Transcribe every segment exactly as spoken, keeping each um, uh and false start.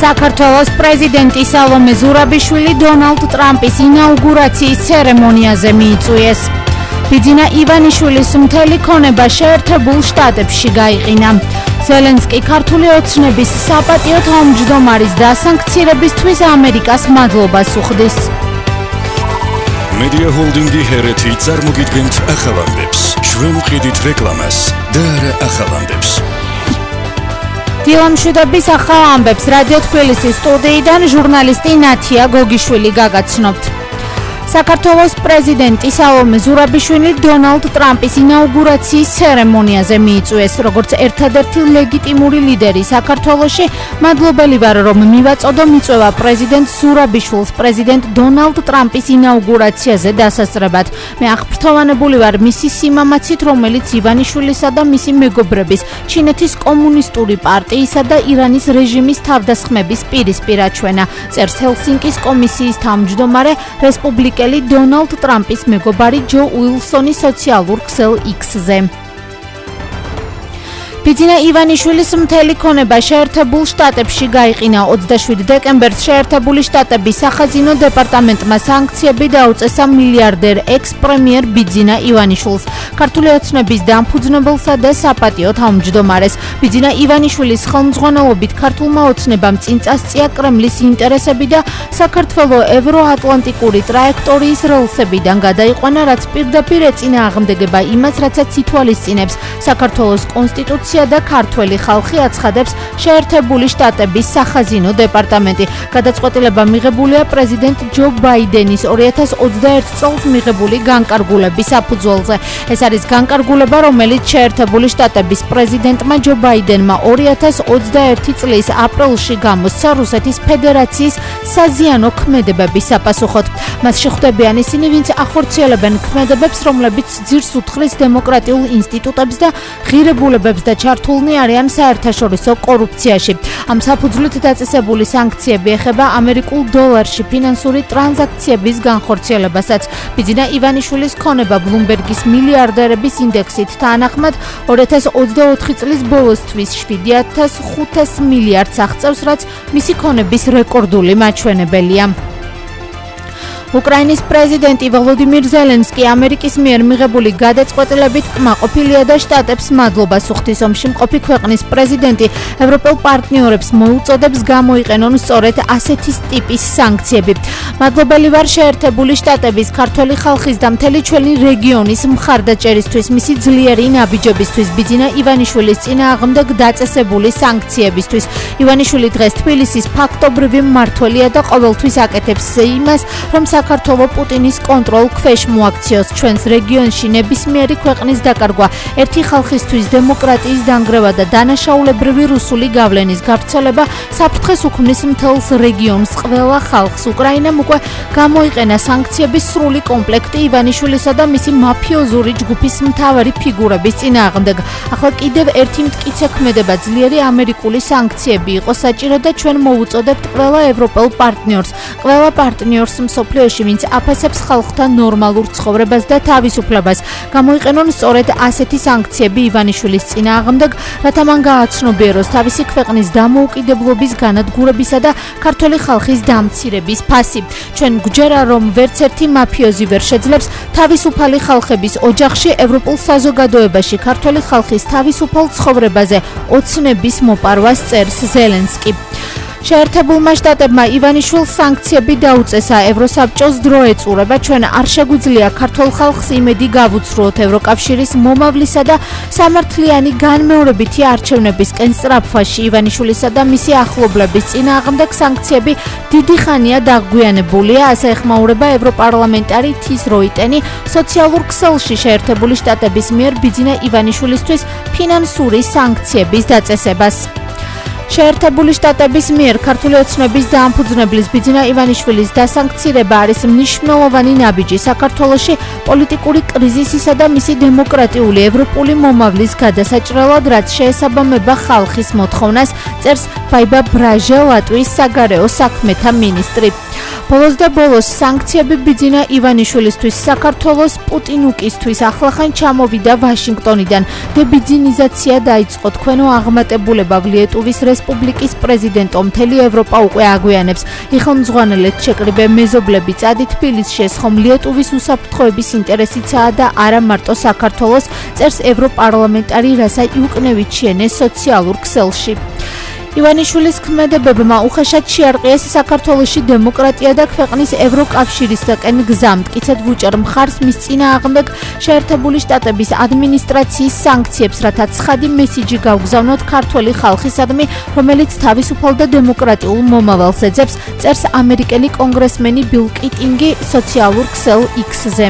საქართველოს პრეზიდენტი სალომე ზურაბიშვილი დონალდ ტრამპის ინაუგურაციის ცერემონიაზე მიიწვიეს. ბიძინა ივანიშვილის მთელი ქონება შეერთებულ შტატებში გაიყინა. ზელენსკი ქართული ოცნების საპატიო თავმჯდომარის დასანქცირებისთვის ამერიკას მადლობას უხდის. Media Holding-ი ჰერეთი წარმოგიდგენთ ახალამდებს. ჩვენ ვყიდით რეკლამას და არა ახალამდებს. დილამშვიდობის ახალ ამბებს რადიო თბილისის სტუდიიდან ჟურნალისტი ნათია გოგიშვილი გაგაცნობთ. საქართველოს პრეზიდენტი სალომე ზურაბიშვილი დონალდ ტრამპის ინაუგურაციის ცერემონიაზე მიიწვიეს. როგორც ერთადერთი ლეგიტიმური ლიდერი საქართველოში, მადლობელი ვარ, რომ მივაწოდო მიწვევა პრეზიდენტ ზურაბიშვილს პრეზიდენტ დონალდ ტრამპის ინაუგურაციაზე დასასწრებად. მე აღფრთოვანებული ვარ მისი სიმამაცით, რომელიც ივანიშვილისა და მისი მეგობრების, ჩინეთის კომუნისტური პარტიისა და ირანის რეჟიმის თავდასხმების პირისპირ აჩვენა. წერს ჰელსინკის კომისიის თავმჯდომარე რესპუბლიკელი დონალდ ტრამპის მეგობარი ჯო უილსონი სოციალურ ქსელ იქსზე. ბიძინა ივანიშვილის მთელი ქონება შეერთებულ შტატებში გაიყინა. ოცდაშვიდ დეკემბერს შეერთებული შტატების სახაზინო დეპარტამენტმა სანქციები დაუწესა მილიარდერ ექს-პრემიერ ბიძინა ივანიშვილს, ქართული ოცნების დამფუძნებელსა და საპატიო თავმჯდომარეს. ბიძინა ივანიშვილის ხელმძღვანელობით ქართულმა ოცნებამ წინ წასწია კრემლის ინტერესები და საქართველოს ევროატლანტიკური ტრაექტორიის რელსებიდან გადაიყვანა, რაც პირდაპირ ეწინააღმდეგება იმას, რასაც ითვალისწინებს საქართველოს კონსტიტუცია და ქართველი ხალხი, აცხადებს შეერთებული შტატების სახაზინო დეპარტამენტი. გადაწყვეტილება მიღებულია პრეზიდენტ ჯო ბაიდენის ორი ათას ოცდაერთ წელს მიღებული განკარგულების საფუძველზე. ეს არის განკარგულება, რომელიც შეერთებული შტატების პრეზიდენტმა ჯო ბაიდენმა ორი ათას ოცდაერთი წლის აპრილში გამოსცა რუსეთის ფედერაციის საზიანო ქმედებების საპასუხოდ. მასში ხვდებიან ისინი, ვინც ახორციელებენ ქმედებებს, რომლებიც ძირს უთხრის დემოკრატიულ ინსტიტუტებს და ღირებულებებს და ჩართულნი არიან საერთაშორისო კორუფციაში. ამ საფუძვლით დაწესებული სანქციები ეხება ამერიკულ დოლარში ფინანსური ტრანზაქციების განხორციელებასაც. ბიძინა ივანიშვილის ქონება ბლუმბერგის მილიარდერების ინდექსით თანახმად ორი ათას ოცდაოთხი წლის ბოლოსთვის შვიდი ათას ხუთას მილიარდს აღწევს, რაც მისი ქონების რეკორდული მაჩვენებელია. უკრაინის პრეზიდენტი ვოლოდიმირ ზელენსკი ამერიკის მიერ მიღებული გადაწყვეტილებით კმაყოფილია და შტატებს მადლობას უხდის. ომში მყოფი ქვეყნის პრეზიდენტი ევროპელ პარტნიორებს მოუწოდებს გამოიყენონ სწორედ ასეთი ტიპის სანქციები. მადლობელი ვარ შეერთებული შტატების, ქართველი ხალხის და მთელი ჩვენი რეგიონის მხარდაჭერისთვის, მისი ძლიერი ნაბიჯებისთვის, ბიძინა ივანიშვილის წინააღმდეგ დაწესებული სანქციებისთვის. ივანიშვილი დღეს თბილისის ფაქტობრივი მმართველია და ყოველთვის აკეთებს იმას, რომ საქართველოს პუტინის კონტროლ ქვეშ მოაქციოს. ჩვენს რეგიონში ნებისმიერი ქვეყნის დაკარგვა, ერთი ხალხისთვის დემოკრატიის დანგრევა და დანაშაულებრივი რუსული გავლენის გავრცელება საფრთხეს უქმნის მთელს რეგიონს, ყველა ხალხს. უკრაინამ უკვე გამოიყენა სანქციების სრული კომპლექტი ივანიშვილისა და მისი მაფიოზური ჯგუფის მთავარი ფიგურების წინააღმდეგ. ახლა კიდევ ერთი მტკიცე ქმედება, ძლიერი ამერიკული სანქციები იყო საჭირო და ჩვენ მოუწოდებთ ყველა ევროპელ პარტნიორს, ყველა პარტნიორს მსოფლიოში, ვინც აფასებს ხალხთა ნორმალურ ცხოვრებას და თავისუფლებას, გამოიყენონ სწორედ ასეთი სანქციები ივანიშვილის წინააღმდეგ, რათა მან გააცნობიეროს თავისი ქვეყნის დამოუკიდებლობის განადგურებისა და ქართველი ხალხის დამცირების ფასი. ჩვენ გვჯერა, რომ ვერც ერთი მაფიოზი ვერ შეძლებს თავისუფალი ხალხების ოჯახში, ევროპულ საზოგადოებაში ქართველი ხალხის თავისუფალ ცხოვრებაზე ოცნების მოპარვას, წერს ზელენსკი. შეერთებულმა შტატებმა ივანიშვილს სანქციები დაუწესა. ევროსაბჭოს დრო ეწურება. ჩვენ არ შეგვიძლია ქართულ ხალხს იმედი გავუცრუოთ ევროკავშირის მომავლისა და სამართლიანი განმეორებითი არჩევნებისკენ სწრაფვაში. ივანიშვილისა და მისი ახლობლების წინააღმდეგ სანქციები დიდი ხანია დაგვიანებულია, ასე ეხმაურება ევროპარლამენტარი თის როიტენი სოციალურ ქსელში შეერთებული შტატების მიერ ბიძინა ივანიშვილისთვის ფინანსური სანქციების დაწესებას. შეერთებული შტატების მიერ ქართული ოცნების დამფუძნებლის ბიძინა ივანიშვილის დასანქცირება არის მნიშვნელოვანი ნაბიჯი საქართველოში პოლიტიკური კრიზისისა და მისი დემოკრატიული ევროპული მომავლის გადასაჭრელად, რაც შეესაბამება ხალხის მოთხოვნას, წერს ბაიბა ბრაჟა, ლატვიის საგარეო საქმეთა მინისტრი. ბოლოს და ბოლოს სანქციები ბიძინა ივანიშვილისთვის საქართველოს პუტინუკისთვის ახლახან ჩამოვიდა ვაშინგტონიდან და ბიძინიზაცია დაიწყო თქვენო აღმატებულება ლიეტუვის რესპუბლიკის პრეზიდენტო მთელი ევროპა უკვე აგვიანებს იხელმძღვანელეთ შეკრიბე მეზობლები წადი თბილისში ხომ ლიეტუვის უსაფრთხოების ინტერესიცაა და არა მარტო საქართველოს წერს ევროპარლამენტარი რასა იუკნევით შეენეს სოციალურ ქსელში ივანიშვილის ქმედებებმა უხეშად შეარყიეს საქართველოში დემოკრატია და ქვეყნის ევროკავშირისაკენ გზა მტკიცედ ვუჭერ მხარს მის წინააღმდეგ შეერთებული შტატების ადმინისტრაციის სანქციებს რათა ცხადი მესიჯი გავგზავნოთ ქართველი ხალხისადმი რომელიც თავისუფალ და დემოკრატიულ მომავალს ეძებს წერს ამერიკელი კონგრესმენი ბილ კიტინგი სოციალურ ქსელ X-ზე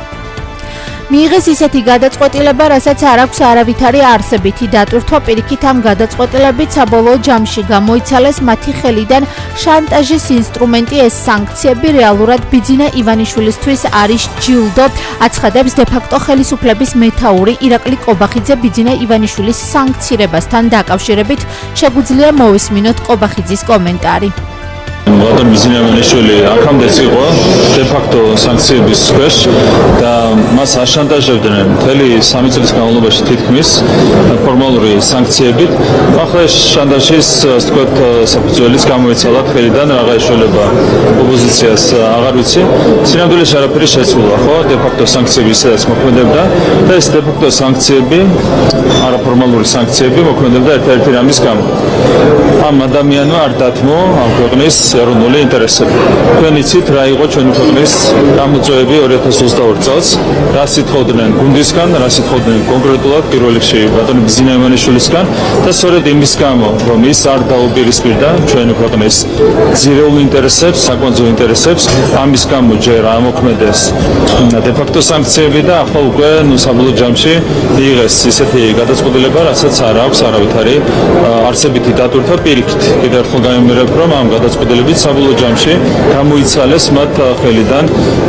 მიიღეს ისეთი გადაწყვეტილება, რასაც არ აქვს არავითარი არსებითი დატვირთვა პირიქით ამ გადაწყვეტილებით საბოლოო ჯამში გამოიცალეს მათი ხელიდან შანტაჟის ინსტრუმენტი ეს სანქციები რეალურად ბიძინა ივანიშვილისთვის არის ჯილდო აცხადებს დე-ფაქტო ხელისუფლების მეთაური ირაკლი კობახიძე ბიძინა ივანიშვილის სანქცირებასთან დაკავშირებით შეგვიძლია მოვისმინოთ კობახიძის კომენტარი Vladimir Bizina Ivaniშვილი აქამდეც იყო დე-ფაქტო სანქციების ქვეშ და მას აშანტაჟებდნენ მთელი სამი წლის განმავლობაში თითქმის ფორმალური სანქციებით. ახლა ეს შანტაჟის თქვათ საფუძველიც გამოიცალა ხელიდან რაღა ეშველება ოპოზიციას აღარ ვიცი. სინამდვილეში არაფერი შეცვლა ხო დე-ფაქტო სანქციები ისედაც მოქმედებდა და ეს დე-ფაქტო სანქციები არაფორმალური სანქციები მოქმედებდა ერთ-ერთი რამის გამო. ამ ადამიანმა არ დათმო ამ ქვეყნის ეროვნული ინტერესები. თქვენ იცით რა იყო ჩვენი ქვეყნის გამოწვევები ორი ათას ოცდაორი წელს, რა სიტყოდნენ გუნდისგან, რა სიტყოდნენ კონკრეტულად პირველ რიგში ბატონი ბიზინა ივანიშვილისგან და სწორედ იმის გამო, რომ ის არ დაუპირისპირდა ჩვენი ქვეყნის ძირეულ ინტერესებს, საკვანძო ინტერესებს, ამის გამო ჯერ ამოქმედეს დე-ფაქტო სანქციები და ახლა უკვე ნუ საბოლოო ჯამში მიიღეს ისეთი გადაწყვეტილება, რასაც არ აქვს არავითარი არსებითი დატვირთვა პირიქით. კიდევ ერთხელ გამიმერებ, რომ ამ გადაწყვეტილებით საბოლოო ჯამში გამოიცალეს მათ ხელიდან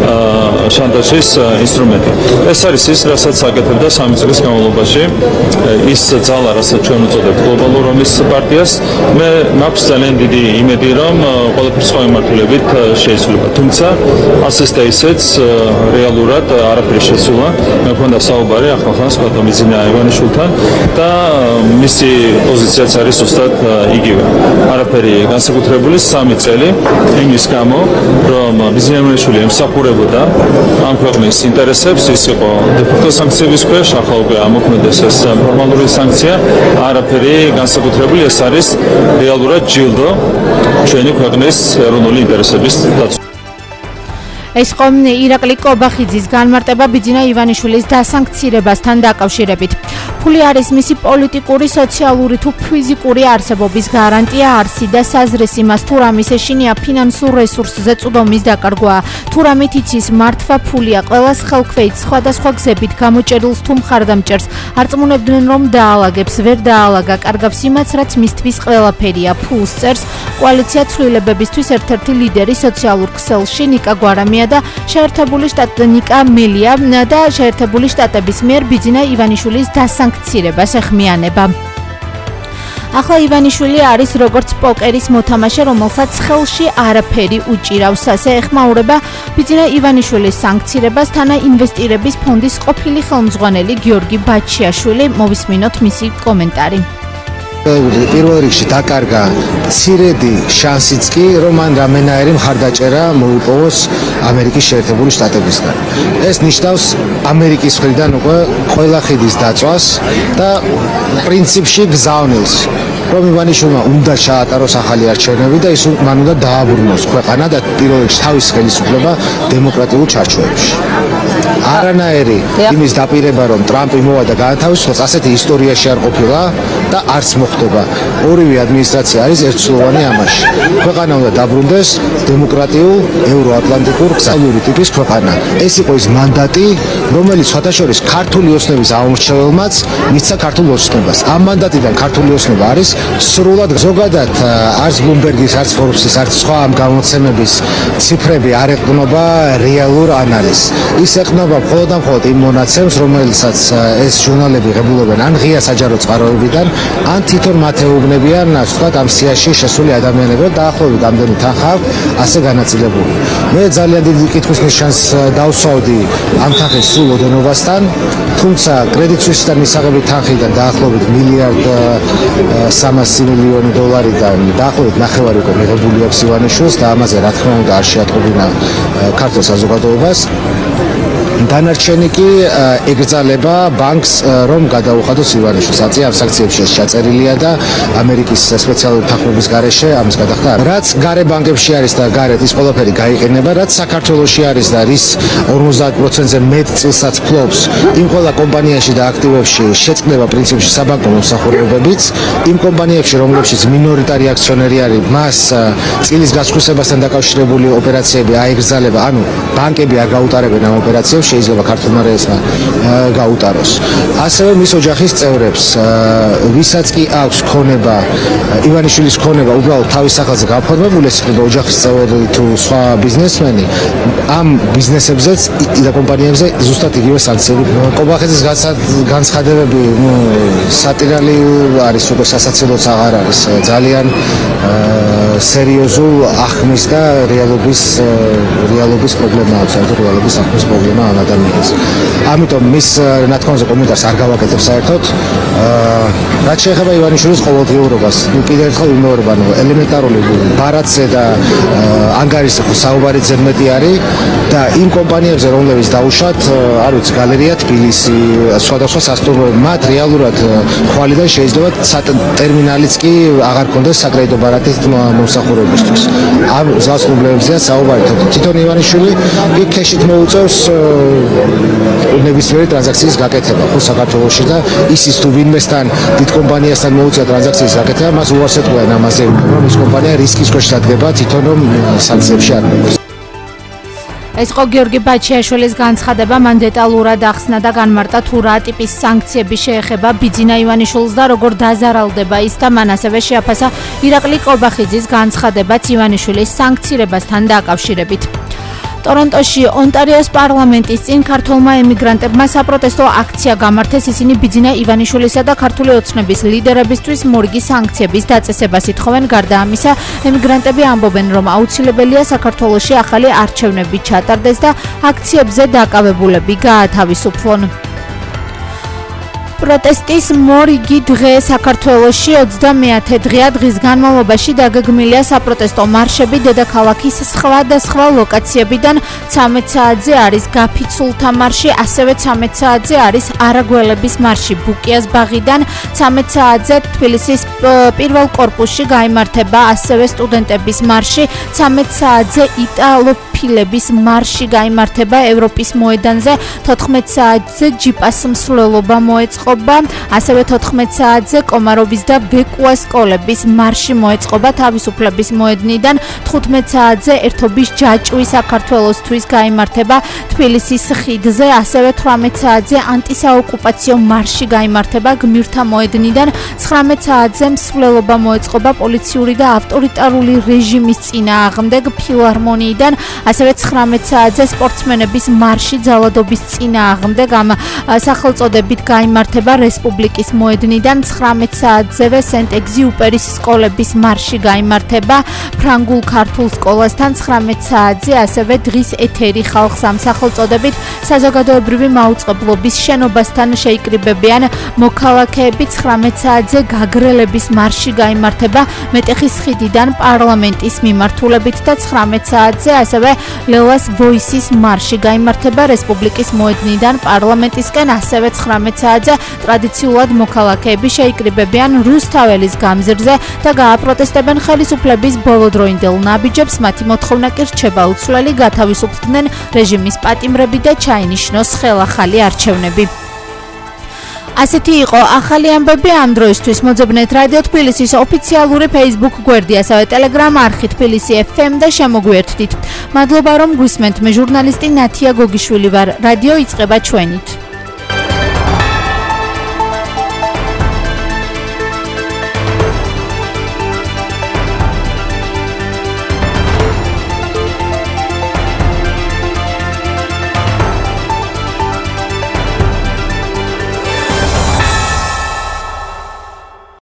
შანტაჟის ინსტრუმენტი. ეს არის ის, რასაც აკეთებდა სამი წლის განმავლობაში ის ძალა, რასაც ჩვენ უწოდებთ გლობალურ ომის პარტიას. მე მაქვს ძალიან დიდი იმედი, რომ ყველაფერს სხვა მიმართულებით შეიცვლება. თუმცა ასეც და ისეც რეალურად არაფერი შეცვლა. მე მქონდა საუბარი ახლახანს ბატონ ბიზინა ივანიშვილთან და მისი პოზიციაც არის ზუსტად იგივე. არაფერი განსაკუთრებული სამი წელი იმის გამო, რომ ბიზინა ივანიშვილი ემსახურებოდა ამ ქვეყნის ინტერესებს, ის იყო დე-ფაქტო სანქციების ქვეშ, ახლა უკვე ამოქმედეს ეს ფორმალური სანქცია, არაფერი განსაკუთრებული, ეს არის რეალურად ჯილდო ჩვენი ქვეყნის ეროვნული ინტერესების დაცვას. ეს ყომნე ირაკლი კობახიძის განმარტება ბიძინა ივანიშვილის დასანქცირებასთან დაკავშირებით. ფული არის მისი პოლიტიკური, სოციალური თუ ფიზიკური არსებობის გარანტია, არსი და საზრესი მას თუ რამის ეშინია ფინანსურ რესურსზე წვდომის დაკარგვა. თუ რამით იცის მართვა ფულია, ყველას ხელქვეით სხვადასხვა გზებით გამოჭედილს თუ მხარდამჭერს. არწმუნებდნენ რომ დაალაგებს, ვერ დაალაგა, კარგავს იმაც, რაც მისთვის ყველაფერია. ფულს წერს კოალიცია ცვლილებებისთვის ერთ-ერთი ლიდერი სოციალურ ქსელში ნიკა გვარამია და შეერთებული შტატები ნიკა მელია და შეერთებული შტატების მიერ ბიძინა ივანიშვილის დასანქცირებას ეხმიანება. ახლა ივანიშვილი არის როგორც პოკერის მოთამაშე, რომელსაც ხელში არაფერი უჭირავს. ასე ეხმაურება ბიძინა ივანიშვილის სანქცირებას თანა ინვესტირების ფონდის ყოფილი ხელმძღვანელი გიორგი ბაჩიაშვილი. მოვისმინოთ მისი კომენტარი. პირველ რიგში დაკარგა მცირედი შანსიც კი, რომ მან რამენაერი მხარდაჭერა მოუპოვოს ამერიკის შეერთებული შტატებისგან. ეს ნიშნავს ამერიკის მხრიდან უკვე ყველა ხიდის დაწვას და პრინციპში გზავნილს, რომ ივანიშვილმა უნდა ჩაატაროს ახალი არჩევნები და ის მან უნდა დააბრუნოს ქვეყანა და პირველ რიგში თავის ხელისუფლება დემოკრატიულ ჩარჩოებში. არანაირი იმის დაპირება, რომ ტრამპი მოვა და გაათავისუფლოს, ასეთი ისტორიაში არ ყოფილა და არც მოხდება. ორივე ადმინისტრაცია არის ერთსულოვანი ამაში. ქვეყანა უნდა დაბრუნდეს დემოკრატიულ ევროატლანტიკურ გზალური ტიპის ქვეყანა. ეს იყო ის მანდატი, რომელიც სხვათაშორის ქართული ოცნების ამომრჩეველმაც მისცა ქართულ ოცნებას. ამ მანდატიდან ქართული ოცნება არის სრულად ზოგადად არც ბლუმბერგის, არც ფორბსის, არც სხვა ამ გამოცემების ციფრები არ ეყრდნობა რეალურ ანალიზს. ის ეყრდნობა მხოლოდ და მხოლოდ იმ მონაცემს, რომელსაც ეს ჟურნალები ღებულობენ ან ღია საჯარო წყაროებიდან, ან თვითონ მათ ეუბნებიან, ასე ვთქვათ, ამ სიაში შესული ადამიანები, რომ დაახლოებით ამდენი თანხა ასე განაწილებული. მე ძალიან დიდი კითხვის ნიშანს დავსვავდი ამ თანხის სრულ ოდენობასთან, თუმცა კრედიტ სუისისგან მისაღები თანხიდან დაახლოებით მილიარდ სამასი მილიონი დოლარიდან დაახლოებით ნახევარი უკვე მიღებული აქვს ივანიშვილს და ამაზე რა თქმა უნდა არ შეატყობინა ქართულ საზოგადოებას. დანარჩენი კი ეკრძალება ბანკს რომ გადაუხადოს ივანიშვილს. აწი ამ სანქციებში ჩაწერილია და ამერიკის სპეციალური თანხმობის გარეშე ამის გადახდა. რაც გარე ბანკებში არის და გარეთ ის ყველაფერი გაიყენება, რაც საქართველოში არის და რის ორმოცდაათ პროცენტზე მეტ წილსაც ფლობს იმ ყველა კომპანიაში და აქტივებში შეწყდება პრინციპში საბანკო მომსახურებებიც, იმ კომპანიებში რომლებშიც მინორიტარი აქციონერი არის, მას წილის გასხვისებასთან დაკავშირებული ოპერაციები აეგრძალება, ანუ ბანკები არ გაუტარებენ ამ ოპერაციებს, შეიძლება ქართულმა რეესმა გაუტაროს. ასევე მის ოჯახის წევრებს, ვისაც კი აქვს ქონება, ივანიშვილის ქონება უბრალოდ თავის სახელზე გაფორმებული, ეს იქნება ოჯახის წევრი თუ სხვა ბიზნესმენი, ამ ბიზნესებზეც და კომპანიებზე ზუსტად იგივე სანქციები. კობახეთის განცხადებები, ნუ სატირალი არის, უკვე სასაცილოც აღარ არის, ძალიან სერიოზულ ახმის და რეალობის რეალობის პრობლემა აქვს, საერთოდ რეალობის ახმის პრობლემა ამ ადამიანს. ამიტომ მის ნათქვამზე კომენტარს არ გავაკეთებ საერთოდ. რაც შეეხება ივანიშვილის ყოველდღიურობას, ნუ კიდევ ერთხელ ვიმეორებ, ანუ ელემენტარული ბარათზე და ანგარიშზე საუბარი ზედმეტი არის და იმ კომპანიებზე, რომლებიც დაუშვათ, არ ვიცი, გალერეა თბილისი, სხვადასხვა სასტუმროები, მათ რეალურად ხვალიდან შეიძლება ტერმინალიც კი აღარ ქონდეს საკრედიტო ბარათის მომსახურებისთვის. ამ ზავს პრობლემებზეა საუბარი. თვითონ ივანიშვილი კი ქეშით მოუწევს ნებისმიერი ტრანზაქციის გაკეთება ხო საქართველოში და ისიც თუ ვინმესთან დიდ კომპანიასთან მოუწია ტრანზაქციის გაკეთება, მას უარს ეთქვიან ამაზე, რომ ის კომპანია რისკის ქვეშ დადგება თვითონ რომ სანქციებში არ მოვიდეს. ეს იყო გიორგი ბაჩიაშვილის განცხადება, მან დეტალურად ახსნა და განმარტა თუ რა ტიპის სანქციები შეეხება ბიძინა ივანიშვილს და როგორ დაზარალდება ის და მან ასევე შეაფასა ირაკლი კობახიძის განცხადებაც ივანიშვილის სანქცირებასთან დაკავშირებით. ტორონტოში ონტარიოს პარლამენტის წინ ქართულმა ემიგრანტებმა საპროტესტო აქცია გამართეს, ისინი ბიძინა ივანიშვილისა და ქართული ოცნების ლიდერებისთვის მორიგი სანქციების დაწესებას ითხოვენ. გარდა ამისა, ემიგრანტები ამბობენ, რომ აუცილებელია საქართველოში ახალი არჩევნები ჩატარდეს და აქციებზე დაკავებულები გაათავისუფლონ. პროტესტის მორიგი დღე საქართველოში ოცდამეათე დღეა. დღის განმავლობაში დაგეგმილია საპროტესტო მარშები დედაქალაქის სხვადასხვა ლოკაციებიდან. ცამეტ საათზე არის გაფიცულთა მარში, ასევე ცამეტ საათზე არის არაგველების მარში ბუკიას ბაღიდან. ცამეტ საათზე თბილისის პირველ კორპუსში გაიმართება ასევე სტუდენტების მარში. ცამეტ საათზე იტალოფილების მარში გაიმართება ევროპის მოედანზე. თოთხმეტ საათზე ჯიპას მსვლელობა მოეწყობა. ასევე თოთხმეტ საათზე კომაროვის და ვეკუას სკოლების მარში მოეწყობა თავისუფლების მოედნიდან. თხუთმეტ საათზე ერთობის ჯაჭვი საქართველოსთვის გაიმართება თბილისის ხიდზე. ასევე თვრამეტ საათზე ანტისაოკუპაციო მარში გაიმართება გმირთა მოედნიდან. ცხრამეტ საათზე მსვლელობა მოეწყობა პოლიციური და ავტორიტარული რეჟიმის წინააღმდეგ ფილარმონიიდან. ასევე ცხრამეტ საათზე სპორტსმენების მარში ძალადობის წინააღმდეგ ამ სახელწოდებით გაიმართება რესპუბლიკის მოედნიდან. ცხრამეტ საათზევე სენტ-ეგზიუპერის სკოლების მარში გაიმართება ფრანგულ ქართულ სკოლასთან. ცხრამეტ საათზე ასევე დღის ეთერი ხალხს ამ სახელწოდებით საზოგადოებრივი მაუწყებლობის შენობასთან შეიკრიბებიან მოქალაქეები. ცხრამეტ საათზე გაგრელების მარში გაიმართება მეტეხის ხიდიდან პარლამენტის მიმართულებით და ცხრამეტ საათზე ასევე ლელას ვოისის მარში გაიმართება რესპუბლიკის მოედნიდან პარლამენტისკენ. ასევე ცხრამეტ საათზე ტრადიციულად მოქალაქეები შეიკრიბებიან რუსთაველის გამზირზე და გააპროტესტებენ ხელისუფლების ბოლოდროინდელ ნაბიჯებს. მათი მოთხოვნა კი რჩება უცვლელი, გათავისუფლდნენ რეჟიმის პატიმრები და ჩაინიშნოს ხელახალი არჩევნები. ასეთი იყო ახალი ამბები ამ დროისთვის. მოძებნეთ რადიო თბილისის ოფიციალური Facebook გვერდი, ასევე Telegram არხი თბილისი ეფ ემ და შემოგვიერთდით. მადლობა რომ გვისმენთ. მე ჟურნალისტი ნათია გოგიშვილი ვარ. რადიო იწყება ჩვენით.